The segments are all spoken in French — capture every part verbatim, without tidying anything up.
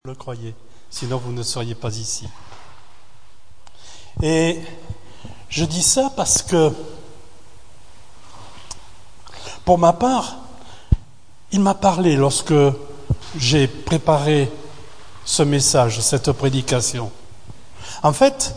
Vous le croyez, sinon vous ne seriez pas ici. Et je dis ça parce que, pour ma part, il m'a parlé lorsque j'ai préparé ce message, cette prédication. En fait,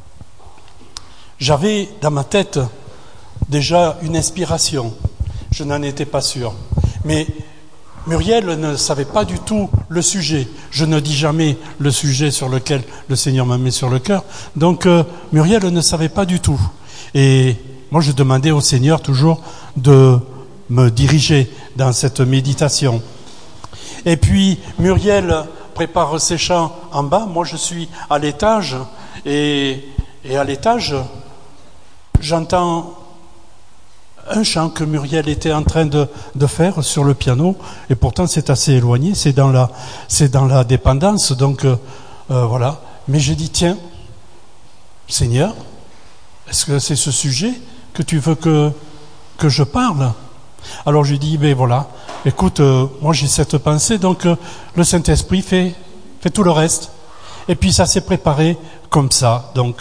j'avais dans ma tête déjà une inspiration. Je n'en étais pas sûr. Mais Muriel ne savait pas du tout le sujet. Je ne dis jamais le sujet sur lequel le Seigneur m'a mis sur le cœur. Donc euh, Muriel ne savait pas du tout. Et moi je demandais au Seigneur toujours de me diriger dans cette méditation. Et puis Muriel prépare ses chants en bas. Moi je suis à l'étage. Et, et à l'étage, j'entends un chant que Muriel était en train de, de faire sur le piano, et pourtant c'est assez éloigné, c'est dans la, c'est dans la dépendance, donc euh, euh, voilà. Mais j'ai dit, tiens, Seigneur, est-ce que c'est ce sujet que tu veux que, que je parle? Alors je lui dis, ben voilà, écoute, euh, moi j'ai cette pensée, donc euh, le Saint-Esprit fait, fait tout le reste. Et puis ça s'est préparé comme ça, donc.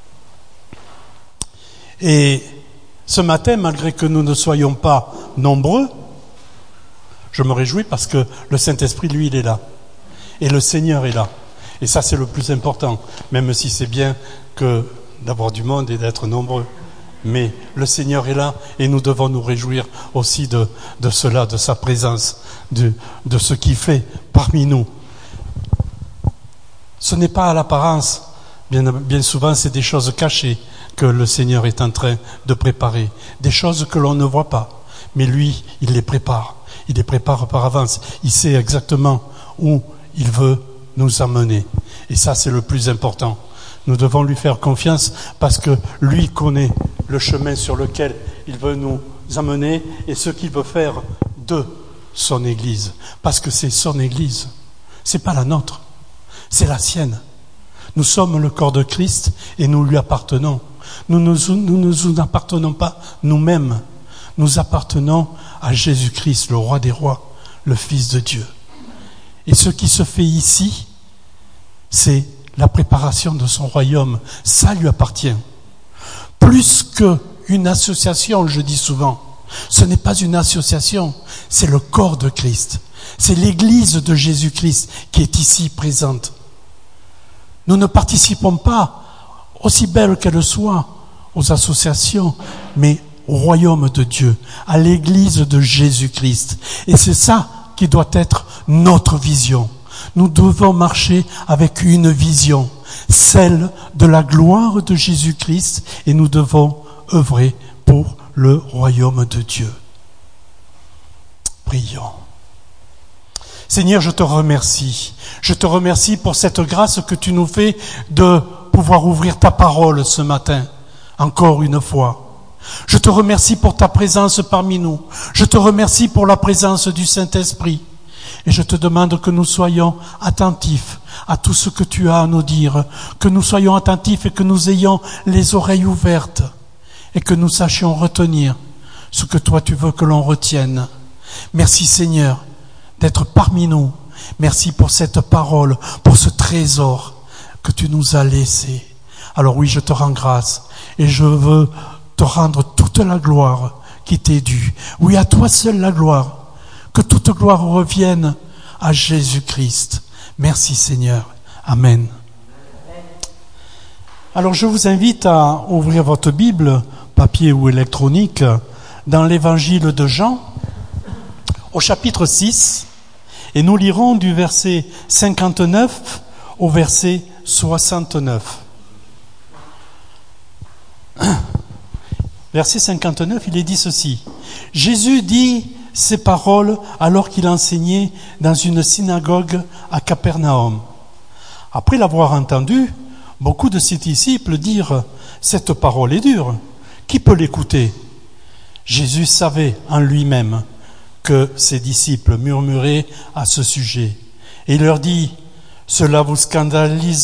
Et ce matin, malgré que nous ne soyons pas nombreux, je me réjouis parce que le Saint-Esprit, lui, il est là. Et le Seigneur est là. Et ça, c'est le plus important, même si c'est bien que d'avoir du monde et d'être nombreux. Mais le Seigneur est là et nous devons nous réjouir aussi de, de cela, de sa présence, de, de ce qu'il fait parmi nous. Ce n'est pas à l'apparence. Bien, bien souvent, c'est des choses cachées que le Seigneur est en train de préparer. Des choses que l'on ne voit pas. Mais lui, il les prépare. Il les prépare par avance. Il sait exactement où il veut nous amener. Et ça, c'est le plus important. Nous devons lui faire confiance parce que lui connaît le chemin sur lequel il veut nous amener et ce qu'il veut faire de son Église. Parce que c'est son Église. C'est pas la nôtre. C'est la sienne. Nous sommes le corps de Christ et nous lui appartenons. Nous ne nous, nous, nous appartenons pas nous-mêmes. Nous appartenons à Jésus-Christ, le roi des rois, le Fils de Dieu. Et ce qui se fait ici, c'est la préparation de son royaume. Ça lui appartient. Plus qu'une association, je dis souvent, ce n'est pas une association, c'est le corps de Christ. C'est l'Église de Jésus-Christ qui est ici présente. Nous ne participons pas, aussi belle qu'elle soit, aux associations, mais au royaume de Dieu, à l'Église de Jésus-Christ. Et c'est ça qui doit être notre vision. Nous devons marcher avec une vision, celle de la gloire de Jésus-Christ, et nous devons œuvrer pour le royaume de Dieu. Prions. Seigneur, je te remercie. Je te remercie pour cette grâce que tu nous fais de pouvoir ouvrir ta parole ce matin, encore une fois. Je te remercie pour ta présence parmi nous. Je te remercie pour la présence du Saint-Esprit. Et je te demande que nous soyons attentifs à tout ce que tu as à nous dire, que nous soyons attentifs et que nous ayons les oreilles ouvertes et que nous sachions retenir ce que toi tu veux que l'on retienne. Merci Seigneur d'être parmi nous. Merci pour cette parole, pour ce trésor que tu nous as laissé. Alors oui, je te rends grâce et je veux te rendre toute la gloire qui t'est due. Oui, à toi seul la gloire. Que toute gloire revienne à Jésus-Christ. Merci Seigneur. Amen. Alors je vous invite à ouvrir votre Bible, papier ou électronique, dans l'Évangile de Jean, au chapitre six. Et nous lirons du verset cinquante-neuf au verset soixante-neuf. Verset cinquante-neuf, il est dit ceci. Jésus dit ces paroles alors qu'il enseignait dans une synagogue à Capernaum. Après l'avoir entendu, beaucoup de ses disciples dirent « Cette parole est dure, qui peut l'écouter ?» Jésus savait en lui-même que ses disciples murmuraient à ce sujet. Et il leur dit, « Cela vous scandalise-t-il ?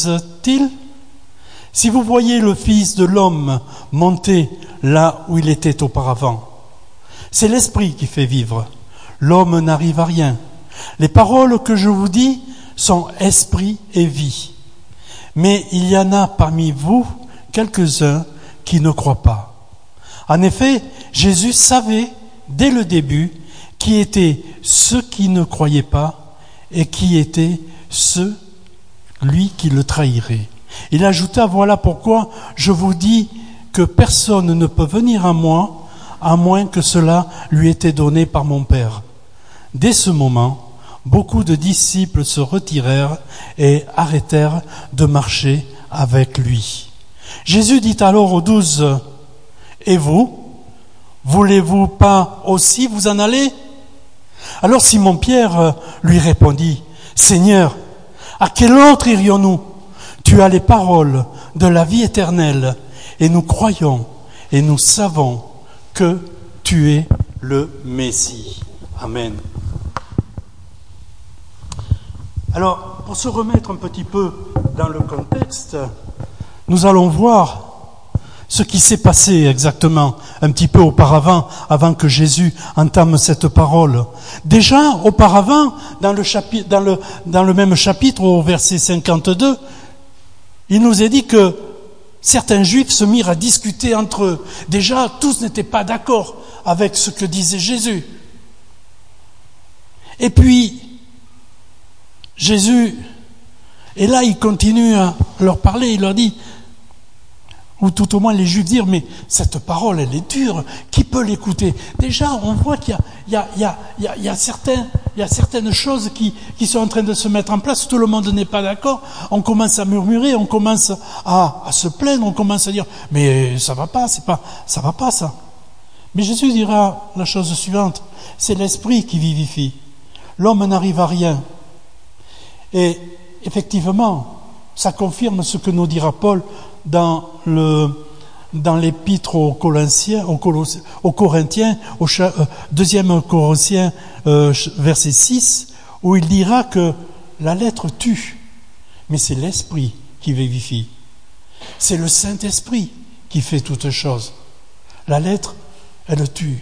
Si vous voyez le Fils de l'homme monter là où il était auparavant, c'est l'Esprit qui fait vivre. L'homme n'arrive à rien. Les paroles que je vous dis sont esprit et vie. Mais il y en a parmi vous quelques-uns qui ne croient pas. En effet, Jésus savait dès le début qui étaient ceux qui ne croyaient pas et qui étaient ceux, lui, qui le trahirait. Il ajouta, voilà pourquoi je vous dis que personne ne peut venir à moi à moins que cela lui ait été donné par mon Père. Dès ce moment, beaucoup de disciples se retirèrent et arrêtèrent de marcher avec lui. Jésus dit alors aux douze, « Et vous, voulez-vous pas aussi vous en aller ?» Alors Simon-Pierre lui répondit, « Seigneur, à quel autre irions-nous ? Tu as les paroles de la vie éternelle, et nous croyons et nous savons que tu es le Messie. » Amen. Alors, pour se remettre un petit peu dans le contexte, nous allons voir ce qui s'est passé exactement un petit peu auparavant, avant que Jésus entame cette parole. Déjà, auparavant, dans le, chapitre, dans le, dans le même chapitre, au verset cinquante-deux, il nous est dit que certains Juifs se mirent à discuter entre eux. Déjà, tous n'étaient pas d'accord avec ce que disait Jésus. Et puis, Jésus, et là, il continue à leur parler, il leur dit, ou tout au moins les Juifs dire, mais cette parole, elle est dure, qui peut l'écouter ? Déjà, on voit qu'il y a, il y a, il y a, il y a, certains, il y a certaines choses qui, qui sont en train de se mettre en place, tout le monde n'est pas d'accord, on commence à murmurer, on commence à, à se plaindre, on commence à dire, mais ça va pas, c'est pas, ça va pas ça. Mais Jésus dira la chose suivante, c'est l'esprit qui vivifie, l'homme n'arrive à rien. Et effectivement, ça confirme ce que nous dira Paul dans le dans l'épître aux Colossiens, aux, Colossiens, aux Corinthiens, au cha, euh, deuxième Corinthiens, euh, verset six, où il dira que la lettre tue, mais c'est l'esprit qui vivifie. C'est le Saint-Esprit qui fait toutes choses. La lettre, elle tue.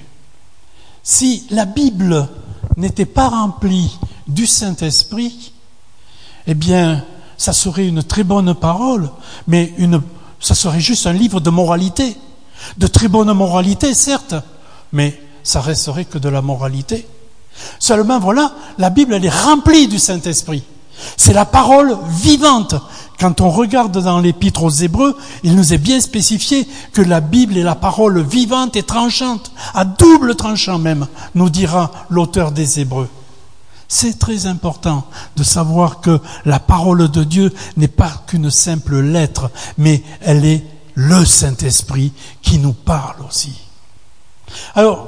Si la Bible n'était pas remplie du Saint-Esprit, eh bien, ça serait une très bonne parole, mais une, ça serait juste un livre de moralité. De très bonne moralité, certes, mais ça resterait que de la moralité. Seulement, voilà, la Bible, elle est remplie du Saint-Esprit. C'est la parole vivante. Quand on regarde dans l'Épître aux Hébreux, il nous est bien spécifié que la Bible est la parole vivante et tranchante, à double tranchant même, nous dira l'auteur des Hébreux. C'est très important de savoir que la parole de Dieu n'est pas qu'une simple lettre, mais elle est le Saint-Esprit qui nous parle aussi. Alors,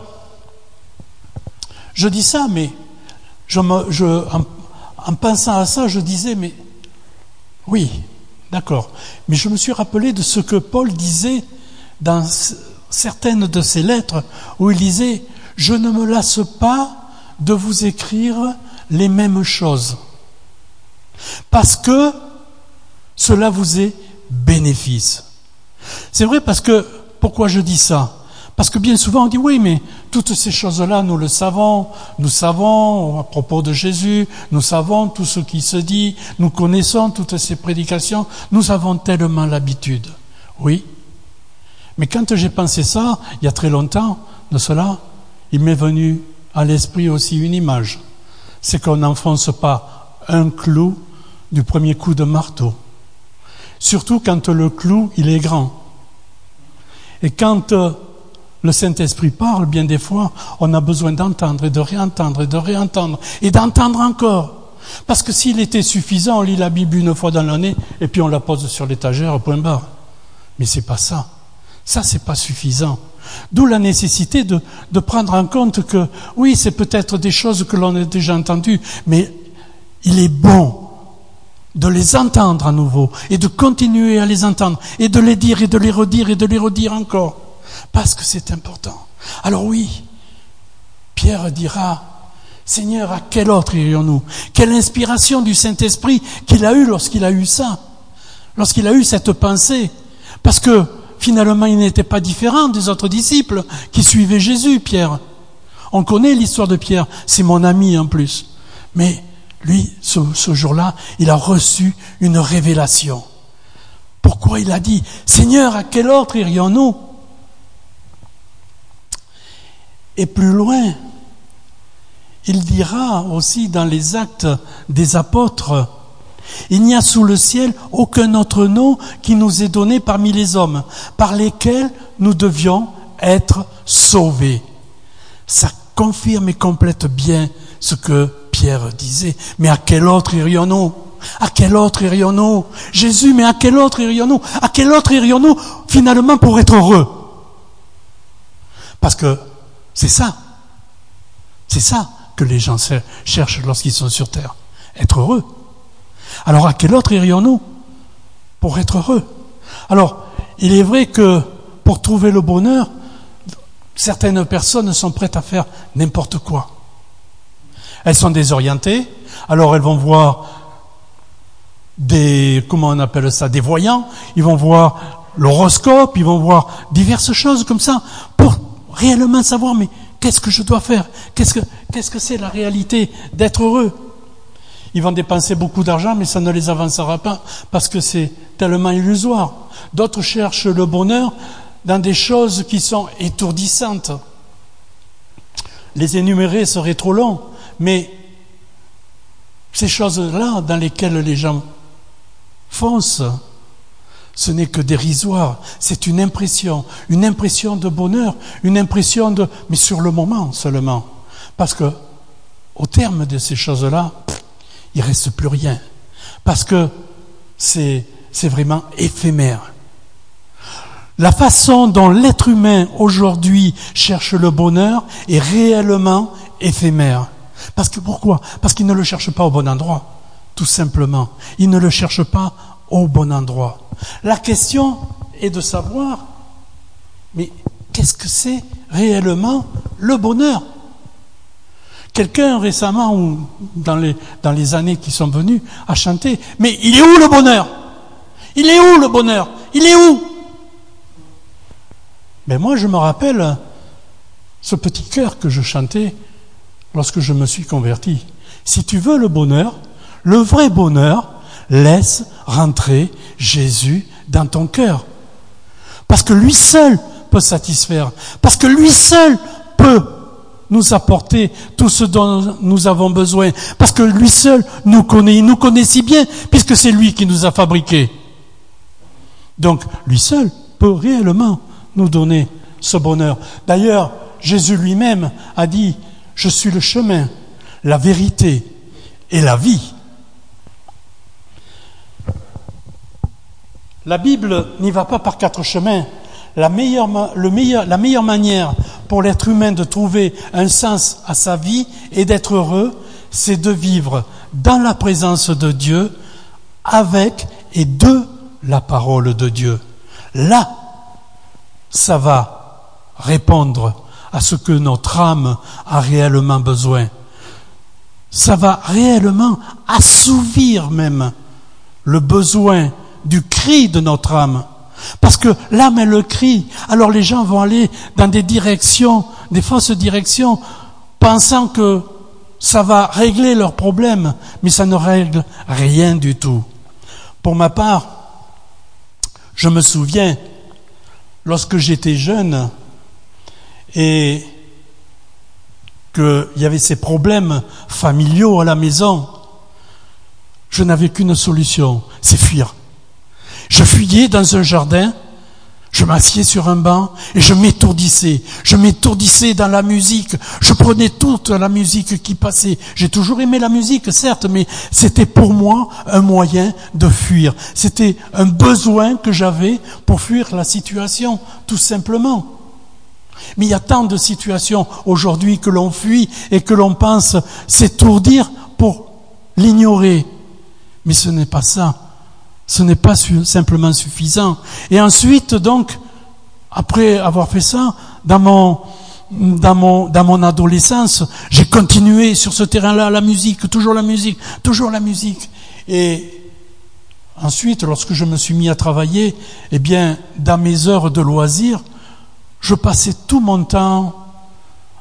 je dis ça, mais je me, je, en, en pensant à ça, je disais, mais oui, d'accord. Mais je me suis rappelé de ce que Paul disait dans certaines de ses lettres, où il disait, je ne me lasse pas de vous écrire les mêmes choses, parce que cela vous est bénéfice. C'est vrai, parce que, pourquoi je dis ça ? Parce que bien souvent on dit, oui, mais toutes ces choses-là, nous le savons, nous savons à propos de Jésus, nous savons tout ce qui se dit, nous connaissons toutes ces prédications, nous avons tellement l'habitude. Oui, mais quand j'ai pensé ça, il y a très longtemps de cela, il m'est venu à l'esprit aussi une image. C'est qu'on n'enfonce pas un clou du premier coup de marteau. Surtout quand le clou, il est grand. Et quand le Saint-Esprit parle, bien des fois, on a besoin d'entendre et de réentendre et de réentendre et d'entendre encore. Parce que s'il était suffisant, on lit la Bible une fois dans l'année et puis on la pose sur l'étagère, point barre. Mais c'est pas ça. Ça, c'est pas suffisant. D'où la nécessité de, de prendre en compte que, oui, c'est peut-être des choses que l'on a déjà entendues, mais il est bon de les entendre à nouveau et de continuer à les entendre et de les dire et de les redire et de les redire encore, parce que c'est important. Alors oui, Pierre dira, Seigneur, à quel autre irions-nous ? Quelle inspiration du Saint-Esprit qu'il a eu lorsqu'il a eu ça, lorsqu'il a eu cette pensée, parce que finalement, il n'était pas différent des autres disciples qui suivaient Jésus, Pierre. On connaît l'histoire de Pierre, c'est mon ami en plus. Mais lui, ce, ce jour-là, il a reçu une révélation. Pourquoi il a dit, Seigneur, à quel ordre irions-nous? Et plus loin, il dira aussi dans les Actes des Apôtres, il n'y a sous le ciel aucun autre nom qui nous est donné parmi les hommes, par lesquels nous devions être sauvés. Ça confirme et complète bien ce que Pierre disait. Mais à quel autre irions-nous? À quel autre irions-nous? Jésus, mais à quel autre irions-nous? À quel autre irions-nous finalement pour être heureux? Parce que c'est ça. C'est ça que les gens cherchent lorsqu'ils sont sur terre. Être heureux. Alors à quel autre irions-nous pour être heureux? Alors, il est vrai que pour trouver le bonheur, certaines personnes sont prêtes à faire n'importe quoi. Elles sont désorientées, alors elles vont voir des, comment on appelle ça, des voyants, ils vont voir l'horoscope, ils vont voir diverses choses comme ça, pour réellement savoir, mais qu'est-ce que je dois faire? Qu'est-ce que, qu'est-ce que c'est la réalité d'être heureux? Ils vont dépenser beaucoup d'argent, mais ça ne les avancera pas, parce que c'est tellement illusoire. D'autres cherchent le bonheur dans des choses qui sont étourdissantes. Les énumérer serait trop long, mais ces choses-là dans lesquelles les gens foncent, ce n'est que dérisoire. C'est une impression, une impression de bonheur, une impression de... mais sur le moment seulement. Parce que, au terme de ces choses-là, il ne reste plus rien. Parce que c'est, c'est vraiment éphémère. La façon dont l'être humain aujourd'hui cherche le bonheur est réellement éphémère. Parce que pourquoi? Parce qu'il ne le cherche pas au bon endroit, tout simplement. Il ne le cherche pas au bon endroit. La question est de savoir, mais qu'est-ce que c'est réellement le bonheur? Quelqu'un récemment, ou dans les, dans les années qui sont venues, a chanté, mais il est où le bonheur? Il est où le bonheur? Il est où? Mais moi, je me rappelle ce petit chœur que je chantais lorsque je me suis converti. Si tu veux le bonheur, le vrai bonheur, laisse rentrer Jésus dans ton cœur. Parce que lui seul peut satisfaire. Parce que lui seul peut nous apporter tout ce dont nous avons besoin. Parce que lui seul nous connaît. Il nous connaît si bien, puisque c'est lui qui nous a fabriqués. Donc, lui seul peut réellement nous donner ce bonheur. D'ailleurs, Jésus lui-même a dit, je suis le chemin, la vérité et la vie. La Bible n'y va pas par quatre chemins. La meilleure, le meilleur, la meilleure manière pour l'être humain de trouver un sens à sa vie et d'être heureux, c'est de vivre dans la présence de Dieu, avec et de la parole de Dieu. Là, ça va répondre à ce que notre âme a réellement besoin. Ça va réellement assouvir même le besoin du cri de notre âme. Parce que l'âme, elle le crie. Alors les gens vont aller dans des directions, des fausses directions, pensant que ça va régler leurs problèmes, mais ça ne règle rien du tout. Pour ma part, je me souviens, lorsque j'étais jeune et qu'il y avait ces problèmes familiaux à la maison, je n'avais qu'une solution, c'est fuir. Je fuyais dans un jardin, je m'assieds sur un banc et je m'étourdissais. Je m'étourdissais dans la musique. Je prenais toute la musique qui passait. J'ai toujours aimé la musique, certes, mais c'était pour moi un moyen de fuir. C'était un besoin que j'avais pour fuir la situation, tout simplement. Mais il y a tant de situations aujourd'hui que l'on fuit et que l'on pense s'étourdir pour l'ignorer. Mais ce n'est pas ça. Ce n'est pas su- simplement suffisant. Et ensuite, donc, après avoir fait ça, dans mon, dans mon, dans mon adolescence, j'ai continué sur ce terrain-là, la musique, toujours la musique, toujours la musique. Et ensuite, lorsque je me suis mis à travailler, eh bien, dans mes heures de loisirs, je passais tout mon temps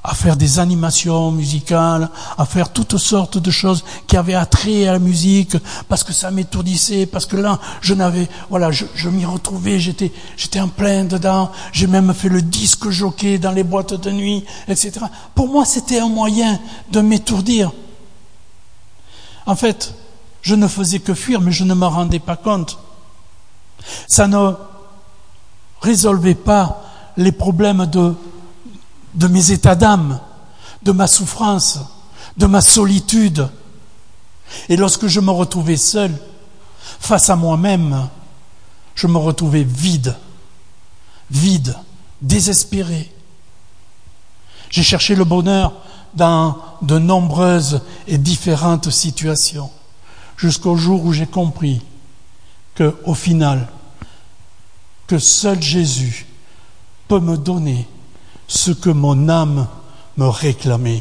à faire des animations musicales, à faire toutes sortes de choses qui avaient attrait à la musique, parce que ça m'étourdissait, parce que là, je n'avais, voilà, je, je m'y retrouvais, j'étais, j'étais en plein dedans, j'ai même fait le disque jockey dans les boîtes de nuit, et cetera. Pour moi, c'était un moyen de m'étourdir. En fait, je ne faisais que fuir, mais je ne me rendais pas compte. Ça ne résolvait pas les problèmes de de mes états d'âme, de ma souffrance, de ma solitude. Et lorsque je me retrouvais seul, face à moi-même, je me retrouvais vide, vide, désespéré. J'ai cherché le bonheur dans de nombreuses et différentes situations, jusqu'au jour où j'ai compris que, au final, que seul Jésus peut me donner ce que mon âme me réclamait.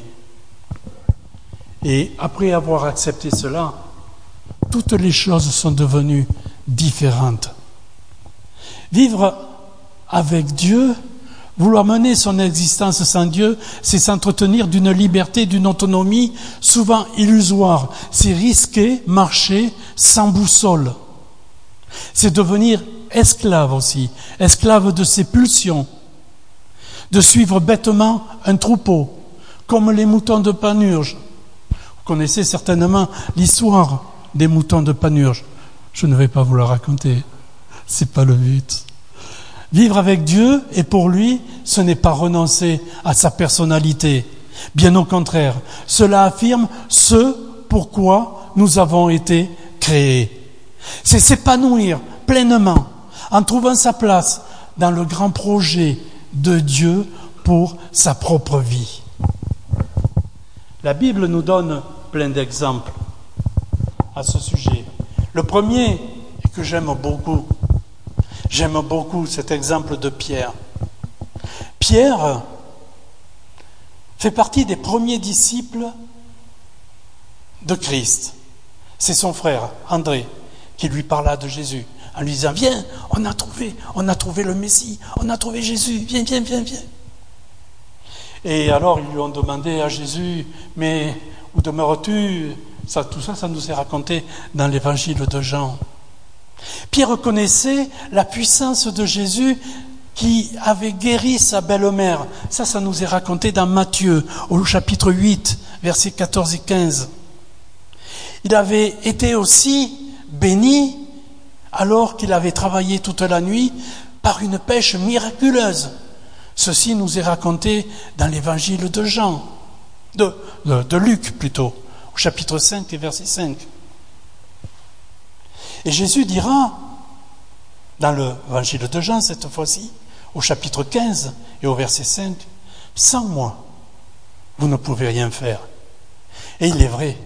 Et après avoir accepté cela, toutes les choses sont devenues différentes. Vivre avec Dieu, vouloir mener son existence sans Dieu, c'est s'entretenir d'une liberté, d'une autonomie souvent illusoire. C'est risquer, marcher sans boussole. C'est devenir esclave aussi, esclave de ses pulsions, de suivre bêtement un troupeau, comme les moutons de Panurge. Vous connaissez certainement l'histoire des moutons de Panurge. Je ne vais pas vous la raconter, c'est pas le but. Vivre avec Dieu, et pour lui, ce n'est pas renoncer à sa personnalité. Bien au contraire, cela affirme ce pourquoi nous avons été créés. C'est s'épanouir pleinement, en trouvant sa place dans le grand projet de Dieu pour sa propre vie. La Bible nous donne plein d'exemples à ce sujet. Le premier, et que j'aime beaucoup, j'aime beaucoup cet exemple de Pierre. Pierre fait partie des premiers disciples de Christ. C'est son frère, André, qui lui parla de Jésus, en lui disant « Viens, on a trouvé, on a trouvé le Messie, on a trouvé Jésus, viens, viens, viens, viens. » Et alors ils lui ont demandé à Jésus « Mais où demeures-tu » ça, tout ça, ça nous est raconté dans l'évangile de Jean. Pierre reconnaissait la puissance de Jésus qui avait guéri sa belle-mère. Ça, ça nous est raconté dans Matthieu, au chapitre huit, versets quatorze et quinze. Il avait été aussi béni alors qu'il avait travaillé toute la nuit par une pêche miraculeuse. Ceci nous est raconté dans l'évangile de Jean, de, de, de Luc plutôt, au chapitre cinq et verset cinq. Et Jésus dira, dans l'évangile de Jean cette fois-ci, au chapitre quinze et au verset cinq, « Sans moi, vous ne pouvez rien faire. » Et il est vrai.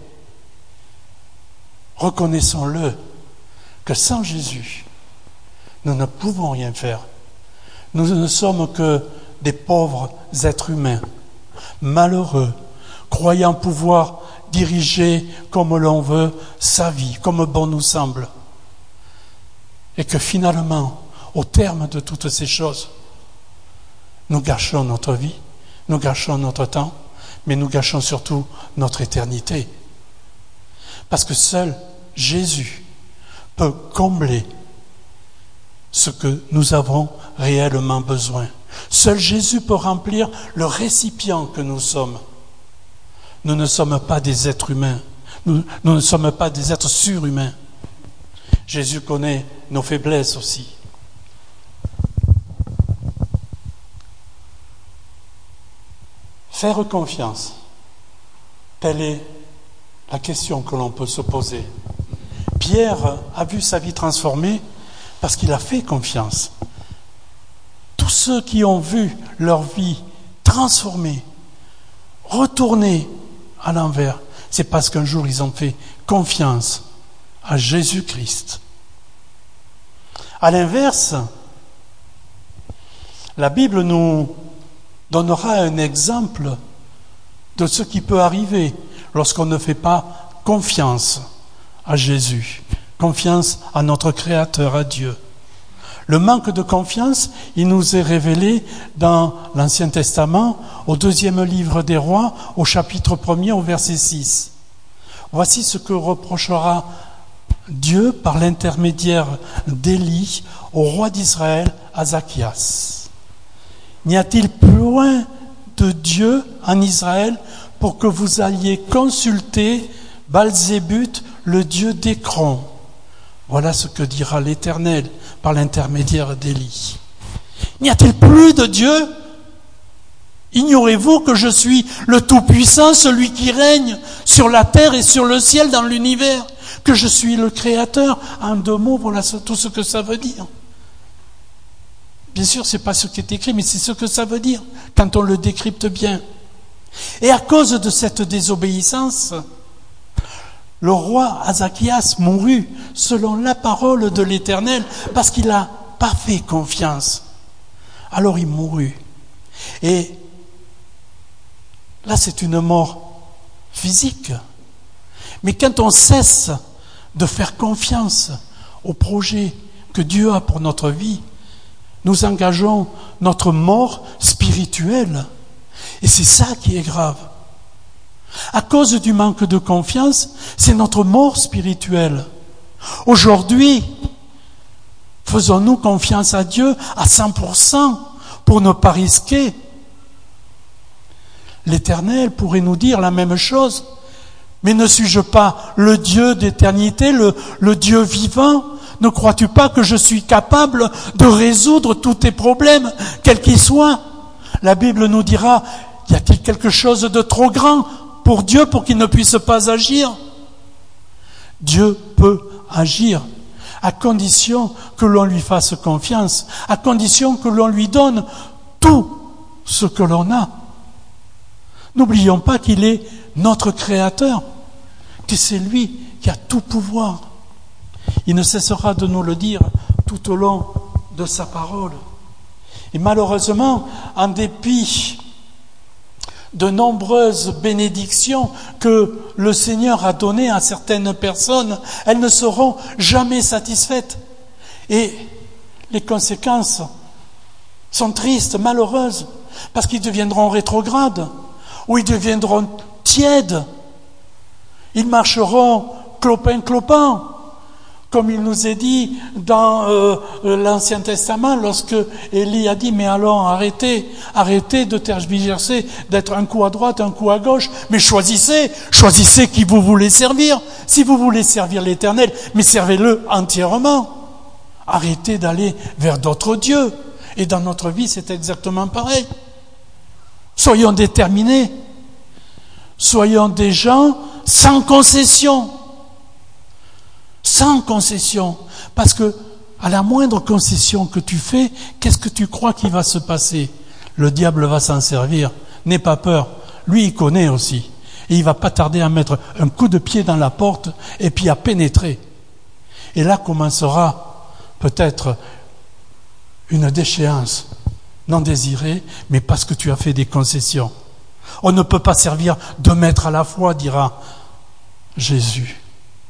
Reconnaissons-le, que sans Jésus, nous ne pouvons rien faire. Nous ne sommes que des pauvres êtres humains, malheureux, croyant pouvoir diriger comme l'on veut sa vie, comme bon nous semble. Et que finalement, au terme de toutes ces choses, nous gâchons notre vie, nous gâchons notre temps, mais nous gâchons surtout notre éternité. Parce que seul Jésus peut combler ce que nous avons réellement besoin. Seul Jésus peut remplir le récipient que nous sommes. Nous ne sommes pas des êtres humains. Nous, nous ne sommes pas des êtres surhumains. Jésus connaît nos faiblesses aussi. Faire confiance, telle est la question que l'on peut se poser. Pierre a vu sa vie transformée parce qu'il a fait confiance. Tous ceux qui ont vu leur vie transformée, retournée à l'envers, c'est parce qu'un jour ils ont fait confiance à Jésus-Christ. À l'inverse, la Bible nous donnera un exemple de ce qui peut arriver lorsqu'on ne fait pas confiance à Jésus, confiance à notre Créateur, à Dieu. Le manque de confiance, il nous est révélé dans l'Ancien Testament, au deuxième livre des Rois, au chapitre premier, au verset six. Voici ce que reprochera Dieu par l'intermédiaire d'Élie au roi d'Israël, Azakias. N'y a-t-il point de Dieu en Israël pour que vous alliez consulter Baal-Zébut, le dieu d'Écron? Voilà ce que dira l'Éternel par l'intermédiaire d'Élie. N'y a-t-il plus de Dieu? Ignorez-vous que je suis le Tout-Puissant, celui qui règne sur la terre et sur le ciel dans l'univers, que je suis le Créateur? En deux mots, voilà tout ce que ça veut dire. Bien sûr, ce n'est pas ce qui est écrit, mais c'est ce que ça veut dire, quand on le décrypte bien. Et à cause de cette désobéissance, le roi Azakias mourut selon la parole de l'Éternel, parce qu'il n'a pas fait confiance. Alors il mourut. Et là, c'est une mort physique. Mais quand on cesse de faire confiance au projet que Dieu a pour notre vie, nous engageons notre mort spirituelle. Et c'est ça qui est grave. À cause du manque de confiance, c'est notre mort spirituelle. Aujourd'hui, faisons-nous confiance à Dieu à cent pour cent pour ne pas risquer? L'Éternel pourrait nous dire la même chose. Mais ne suis-je pas le Dieu d'éternité, le, le Dieu vivant? Ne crois-tu pas que je suis capable de résoudre tous tes problèmes, quels qu'ils soient? La Bible nous dira, y a-t-il quelque chose de trop grand pour Dieu pour qu'il ne puisse pas agir? Dieu peut agir, à condition que l'on lui fasse confiance, à condition que l'on lui donne tout ce que l'on a. N'oublions pas qu'il est notre Créateur, que c'est lui qui a tout pouvoir. Il ne cessera de nous le dire tout au long de sa parole. Et malheureusement, en dépit de nombreuses bénédictions que le Seigneur a données à certaines personnes, elles ne seront jamais satisfaites. Et les conséquences sont tristes, malheureuses, parce qu'ils deviendront rétrogrades, ou ils deviendront tièdes. Ils marcheront clopin-clopin, comme il nous est dit dans euh, l'Ancien Testament, lorsque Élie a dit « Mais allons, arrêtez, arrêtez de tergiverser, d'être un coup à droite, un coup à gauche, mais choisissez, choisissez qui vous voulez servir. Si vous voulez servir l'Éternel, mais servez-le entièrement. Arrêtez d'aller vers d'autres dieux. » Et dans notre vie, c'est exactement pareil. Soyons déterminés. Soyons des gens sans concession. Sans concession. Parce que, à la moindre concession que tu fais, qu'est-ce que tu crois qu'il va se passer? Le diable va s'en servir. N'aie pas peur. Lui, il connaît aussi. Et il va pas tarder à mettre un coup de pied dans la porte et puis à pénétrer. Et là commencera peut-être une déchéance non désirée, mais parce que tu as fait des concessions. On ne peut pas servir deux maîtres à la fois, dira Jésus.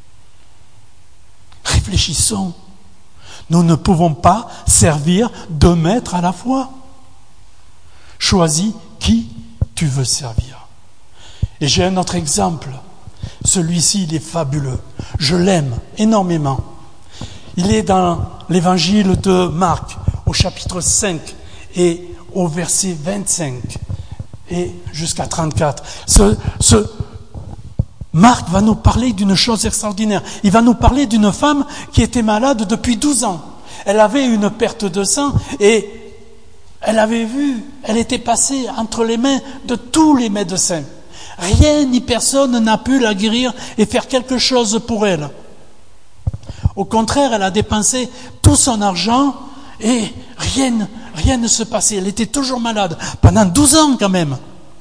Réfléchissons. Nous ne pouvons pas servir deux maîtres à la fois. Choisis qui tu veux servir. Et j'ai un autre exemple. Celui-ci, il est fabuleux. Je l'aime énormément. Il est dans l'évangile de Marc, au chapitre cinq et au verset vingt-cinq et jusqu'à trente-quatre. Ce, ce Marc va nous parler d'une chose extraordinaire. Il va nous parler d'une femme qui était malade depuis douze ans. Elle avait une perte de sang et elle avait vu, elle était passée entre les mains de tous les médecins. Rien ni personne n'a pu la guérir et faire quelque chose pour elle. Au contraire, elle a dépensé tout son argent et rien, rien ne se passait. Elle était toujours malade, pendant douze ans quand même.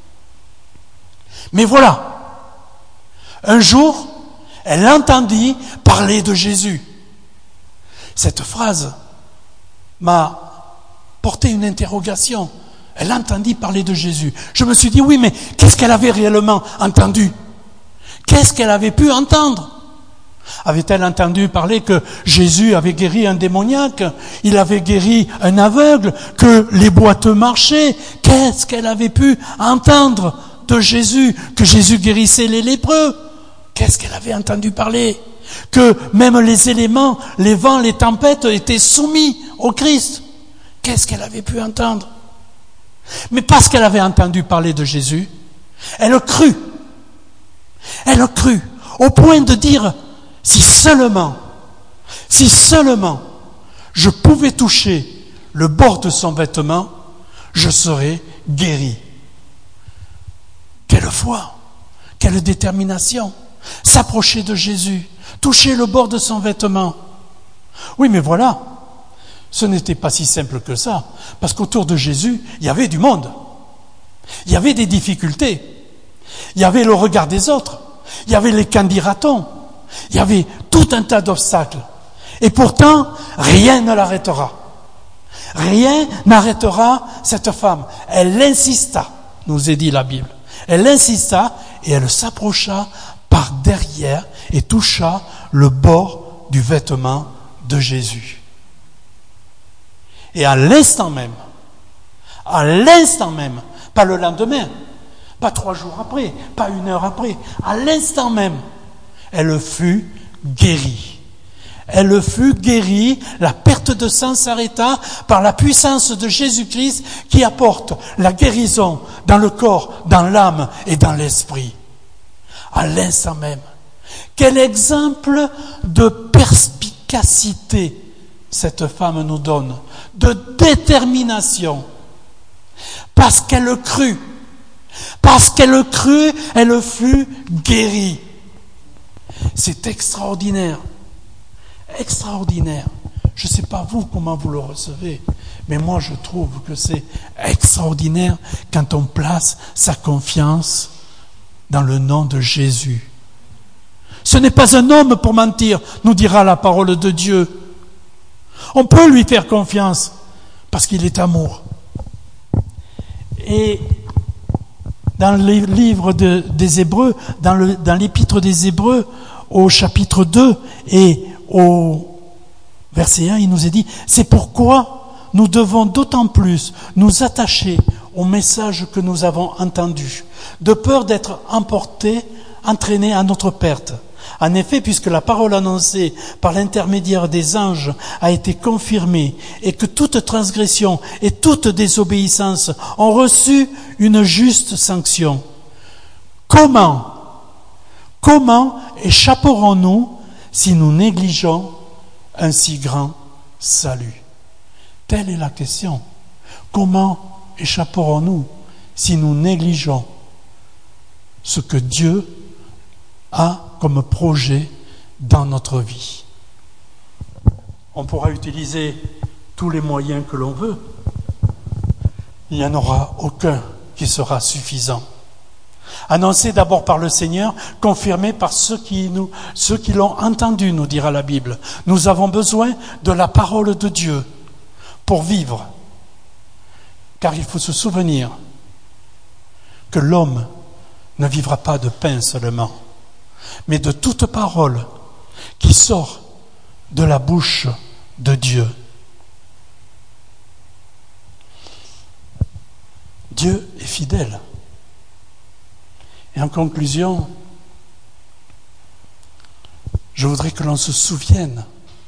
Mais voilà, un jour, elle entendit parler de Jésus. Cette phrase m'a porté une interrogation. Elle entendit parler de Jésus. Je me suis dit, oui, mais qu'est-ce qu'elle avait réellement entendu? Qu'est-ce qu'elle avait pu entendre? Avait-elle entendu parler que Jésus avait guéri un démoniaque, il avait guéri un aveugle, que les boiteux marchaient? Qu'est-ce qu'elle avait pu entendre de Jésus? Que Jésus guérissait les lépreux? Qu'est-ce qu'elle avait entendu parler? Que même les éléments, les vents, les tempêtes étaient soumis au Christ? Qu'est-ce qu'elle avait pu entendre? Mais parce qu'elle avait entendu parler de Jésus, elle crut. Elle crut au point de dire: si seulement, si seulement je pouvais toucher le bord de son vêtement, je serais guéri. Quelle foi, quelle détermination, s'approcher de Jésus, toucher le bord de son vêtement. Oui, mais voilà, ce n'était pas si simple que ça, parce qu'autour de Jésus, il y avait du monde, il y avait des difficultés, il y avait le regard des autres, il y avait les candidatons, il y avait tout un tas d'obstacles. Et pourtant, rien ne l'arrêtera. Rien n'arrêtera cette femme. Elle insista, nous est dit la Bible. Elle insista et elle s'approcha par derrière et toucha le bord du vêtement de Jésus. Et à l'instant même, à l'instant même, pas le lendemain, pas trois jours après, pas une heure après, à l'instant même, elle fut guérie. Elle fut guérie, la perte de sang s'arrêta par la puissance de Jésus-Christ qui apporte la guérison dans le corps, dans l'âme et dans l'esprit. À l'instant même. Quel exemple de perspicacité cette femme nous donne, de détermination. Parce qu'elle crut, parce qu'elle crut, elle fut guérie. C'est extraordinaire, extraordinaire. Je ne sais pas vous comment vous le recevez, mais moi je trouve que c'est extraordinaire quand on place sa confiance dans le nom de Jésus. Ce n'est pas un homme pour mentir, nous dira la parole de Dieu. On peut lui faire confiance parce qu'il est amour. Et dans le livre de, des Hébreux, dans, le, dans l'épître des Hébreux, au chapitre deux et au verset un, il nous est dit: c'est pourquoi nous devons d'autant plus nous attacher au message que nous avons entendu, de peur d'être emportés, entraînés à notre perte. En effet, puisque la parole annoncée par l'intermédiaire des anges a été confirmée et que toute transgression et toute désobéissance ont reçu une juste sanction, comment, comment échapperons-nous si nous négligeons un si grand salut? Telle est la question. Comment échapperons-nous si nous négligeons ce que Dieu a comme projet dans notre vie? On pourra utiliser tous les moyens que l'on veut. Il n'y en aura aucun qui sera suffisant. Annoncé d'abord par le Seigneur, confirmé par ceux qui, nous, ceux qui l'ont entendu, nous dira la Bible. Nous avons besoin de la parole de Dieu pour vivre. Car il faut se souvenir que l'homme ne vivra pas de pain seulement, mais de toute parole qui sort de la bouche de Dieu. Dieu est fidèle. Et en conclusion, je voudrais que l'on se souvienne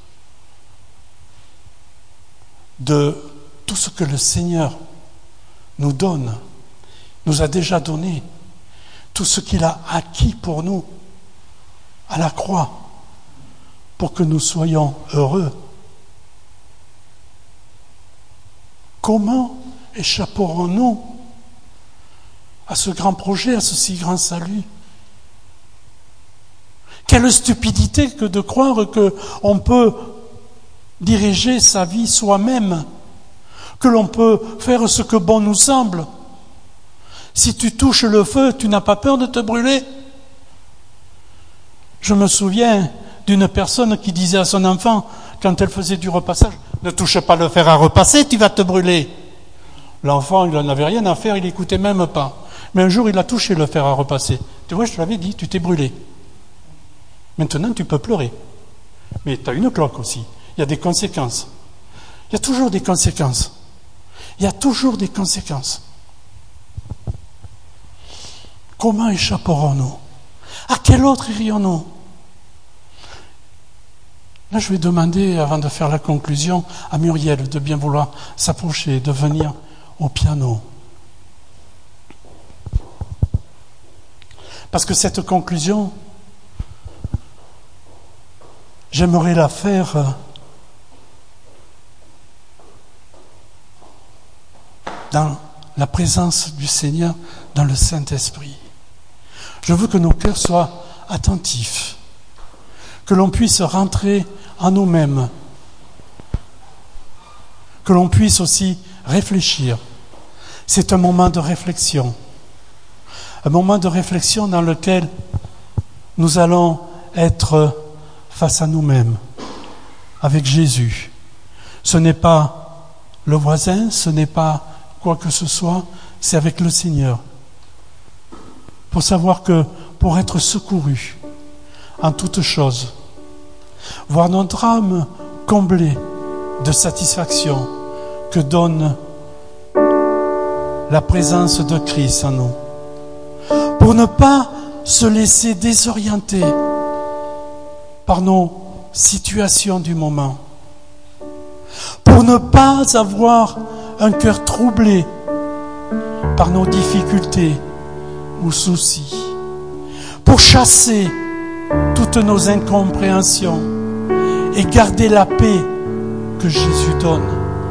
de tout ce que le Seigneur nous donne, nous a déjà donné, tout ce qu'il a acquis pour nous à la croix, pour que nous soyons heureux. Comment échapperons-nous à ce grand projet, à ce si grand salut? Quelle stupidité que de croire qu'on peut diriger sa vie soi-même, que l'on peut faire ce que bon nous semble. Si tu touches le feu, tu n'as pas peur de te brûler? Je me souviens d'une personne qui disait à son enfant, quand elle faisait du repassage, « Ne touche pas le fer à repasser, tu vas te brûler ». L'enfant, il n'en avait rien à faire, il n'écoutait même pas. Mais un jour, il a touché le fer à repasser. Tu vois, je te l'avais dit, tu t'es brûlé. Maintenant, tu peux pleurer. Mais tu as une cloque aussi. Il y a des conséquences. Il y a toujours des conséquences. Il y a toujours des conséquences. Comment échapperons-nous? À quel autre irions-nous? Là, je vais demander, avant de faire la conclusion, à Muriel de bien vouloir s'approcher, de venir au piano. Parce que cette conclusion, j'aimerais la faire dans la présence du Seigneur, dans le Saint-Esprit. Je veux que nos cœurs soient attentifs, que l'on puisse rentrer en nous-mêmes, que l'on puisse aussi réfléchir. C'est un moment de réflexion, un moment de réflexion dans lequel nous allons être face à nous-mêmes, avec Jésus. Ce n'est pas le voisin, ce n'est pas quoi que ce soit, c'est avec le Seigneur. Pour savoir que, pour être secouru en toutes choses, voir notre âme comblée de satisfaction que donne la présence de Christ en nous, pour ne pas se laisser désorienter par nos situations du moment, pour ne pas avoir un cœur troublé par nos difficultés ou soucis, pour chasser toutes nos incompréhensions et garder la paix que Jésus donne,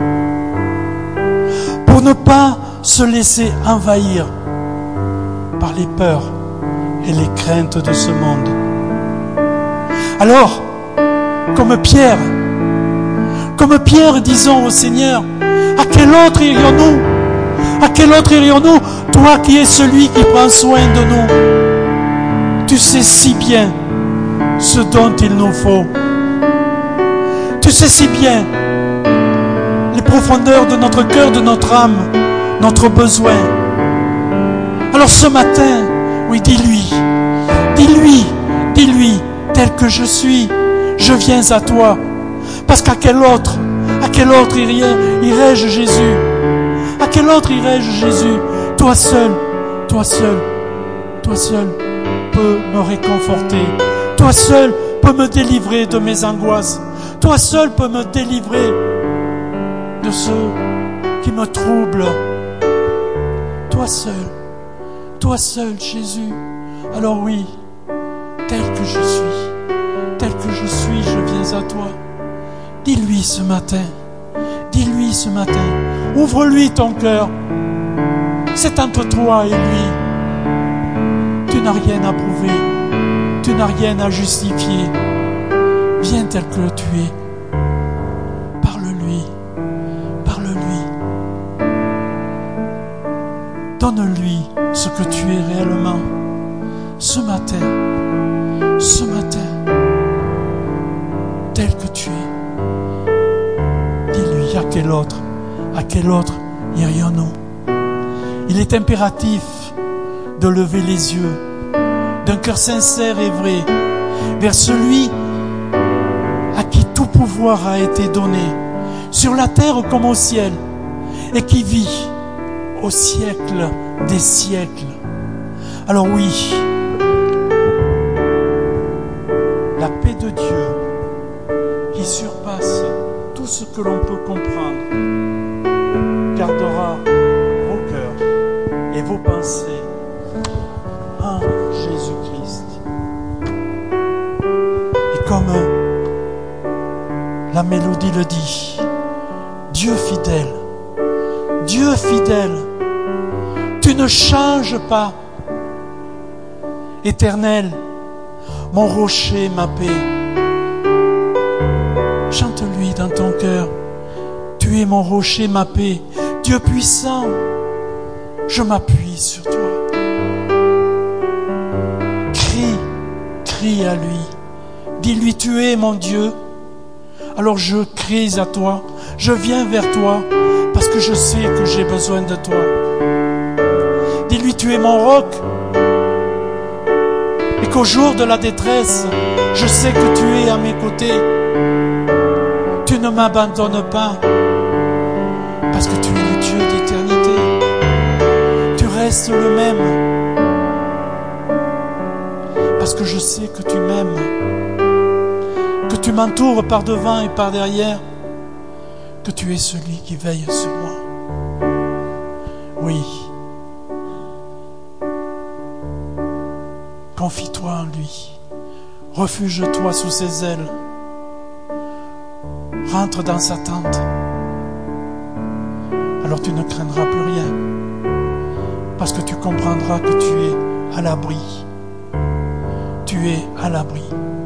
pour ne pas se laisser envahir par les peurs et les craintes de ce monde. Alors, comme Pierre, comme Pierre, disons au Seigneur, à quel autre irions-nous? À quel autre irions-nous? Toi qui es celui qui prend soin de nous. Tu sais si bien ce dont il nous faut. Tu sais si bien les profondeurs de notre cœur, de notre âme, notre besoin. Alors ce matin, oui, dis-lui, dis-lui, dis-lui, tel que je suis, je viens à toi. Parce qu'à quel autre, à quel autre irais-je, Jésus? À quel autre irais-je, Jésus? Toi seul, toi seul, toi seul peux me réconforter. Toi seul peux me délivrer de mes angoisses. Toi seul peux me délivrer de ceux qui me troublent. Toi seul, toi seul, Jésus. Alors oui, tel que je suis, tel que je suis, je viens à toi. Dis-lui ce matin, dis-lui ce matin, ouvre-lui ton cœur. C'est entre toi et lui. Tu n'as rien à prouver, tu n'as rien à justifier. Viens tel que tu es. Parle-lui, parle-lui. Donne-lui ce que tu es réellement. Ce matin, ce matin, tel que tu es. Dis-lui, à quel autre, à quel autre irions-nous? Il est impératif de lever les yeux d'un cœur sincère et vrai vers celui à qui tout pouvoir a été donné, sur la terre comme au ciel, et qui vit au siècle des siècles. Alors oui, la paix de Dieu qui surpasse tout ce que l'on peut comprendre gardera vos cœurs et vos pensées en Jésus-Christ. Et comme la mélodie le dit, Dieu fidèle, Dieu fidèle, tu ne changes pas. Éternel, mon rocher, ma paix. Chante-lui dans ton cœur. Tu es mon rocher, ma paix. Dieu puissant, je m'appuie sur toi. Crie, crie à lui. Dis-lui, tu es mon Dieu. Alors je crie à toi. Je viens vers toi parce que je sais que j'ai besoin de toi. Dis-lui, tu es mon roc. Et et qu'au jour de la détresse, je sais que tu es à mes côtés. Tu ne m'abandonnes pas, parce que tu es le Dieu d'éternité. Tu restes le même, parce que je sais que tu m'aimes, que tu m'entoures par devant et par derrière, que tu es celui qui veille sur moi. Oui. Confie-toi en lui. Refuge-toi sous ses ailes. Rentre dans sa tente. Alors tu ne craindras plus rien. Parce que tu comprendras que tu es à l'abri. Tu es à l'abri.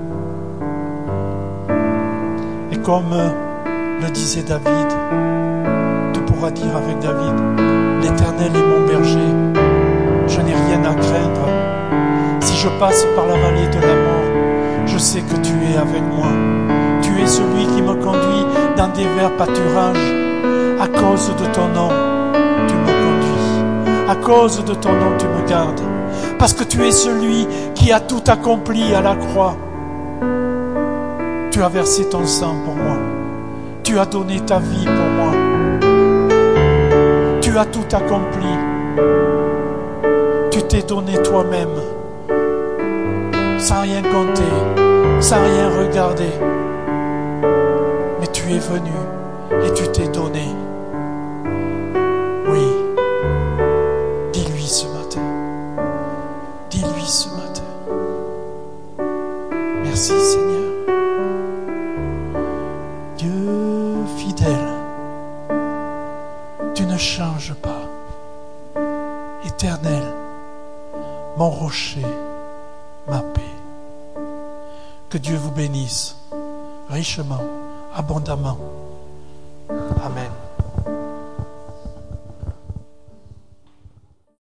Et comme le disait David, tu pourras dire avec David, l'Éternel est mon berger, je n'ai rien à craindre. Si je passe par la vallée de la mort, je sais que tu es avec moi. Tu es celui qui me conduit dans des verts pâturages. À cause de ton nom, tu me conduis. À cause de ton nom, tu me gardes. Parce que tu es celui qui a tout accompli à la croix. Tu as versé ton sang pour moi. Tu as donné ta vie pour moi. Tu as tout accompli. Tu t'es donné toi-même. Sans rien compter, sans rien regarder. Mais tu es venu et tu t'es donné. Oui, dis-lui ce matin. Dis-lui ce matin. Merci Seigneur. Dieu fidèle, tu ne changes pas. Éternel, mon rocher, ma paix. Que Dieu vous bénisse richement, abondamment.